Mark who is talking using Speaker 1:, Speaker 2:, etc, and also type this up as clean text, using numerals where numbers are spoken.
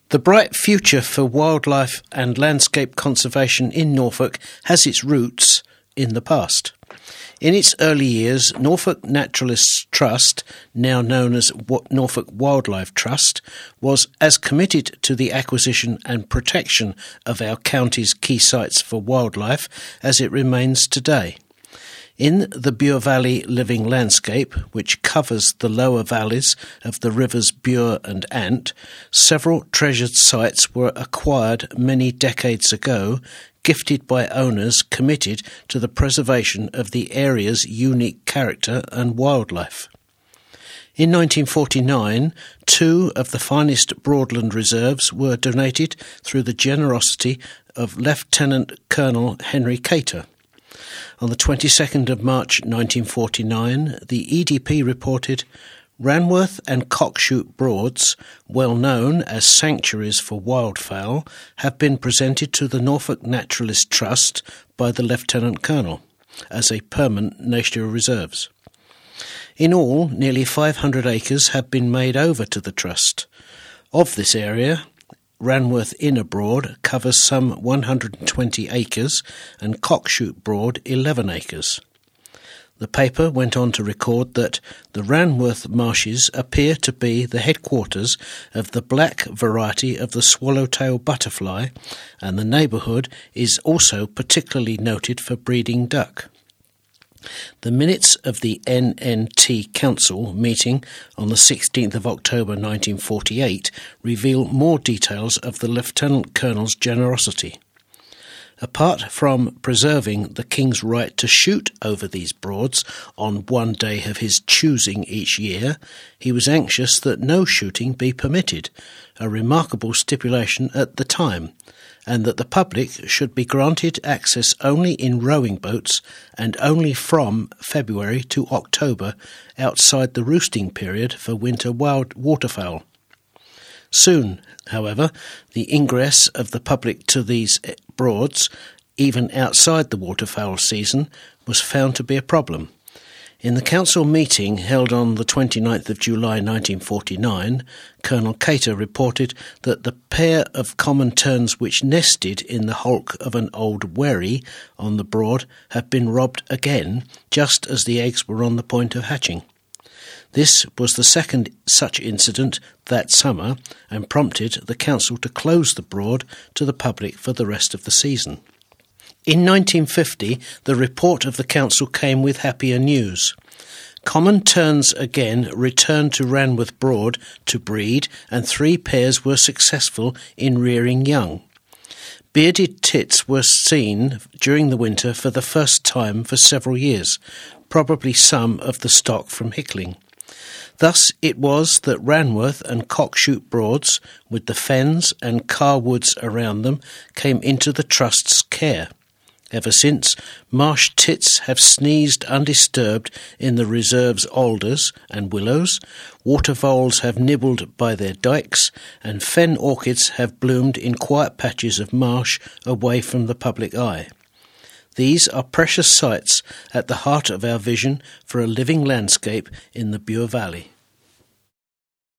Speaker 1: The bright future for wildlife and landscape conservation in Norfolk has its roots in the past. In its early years, Norfolk Naturalists Trust, now known as Norfolk Wildlife Trust, was as committed to the acquisition and protection of our county's key sites for wildlife as it remains today. In the Bure Valley Living Landscape, which covers the lower valleys of the rivers Bure and Ant, several treasured sites were acquired many decades ago, gifted by owners committed to the preservation of the area's unique character and wildlife. In 1949, 2 of the finest Broadland reserves were donated through the generosity of Lieutenant Colonel Henry Cater. On the 22nd of March 1949, the EDP reported, "Ranworth and Cockshoot Broads, well known as sanctuaries for wildfowl, have been presented to the Norfolk Naturalist Trust by the Lieutenant Colonel as a permanent national reserves. In all, nearly 500 acres have been made over to the Trust. Of this area, Ranworth Inner Broad covers some 120 acres and Cockshoot Broad 11 acres. The paper went on to record that the Ranworth marshes appear to be the headquarters of the black variety of the swallowtail butterfly, and the neighbourhood is also particularly noted for breeding duck. The minutes of the NNT Council meeting on the 16th of October 1948 reveal more details of the Lieutenant Colonel's generosity. Apart from preserving the King's right to shoot over these Broads on one day of his choosing each year, he was anxious that no shooting be permitted, a remarkable stipulation at the time, and that the public should be granted access only in rowing boats and only from February to October outside the roosting period for winter wild waterfowl. Soon, however, the ingress of the public to these Broads, even outside the waterfowl season, was found to be a problem. In the council meeting held on the 29th of July 1949, Colonel Cater reported that the pair of common terns which nested in the hulk of an old wherry on the Broad had been robbed again, just as the eggs were on the point of hatching. This was the second such incident that summer and prompted the council to close the Broad to the public for the rest of the season. In 1950, the report of the council came with happier news. Common terns again returned to Ranworth Broad to breed, and 3 pairs were successful in rearing young. Bearded tits were seen during the winter for the first time for several years, probably some of the stock from Hickling. Thus it was that Ranworth and Cockshoot Broads, with the fens and Carwoods around them, came into the Trust's care. Ever since, marsh tits have sneezed undisturbed in the reserve's alders and willows, water voles have nibbled by their dykes, and fen orchids have bloomed in quiet patches of marsh away from the public eye. These are precious sites at the heart of our vision for a living landscape in the Bure Valley.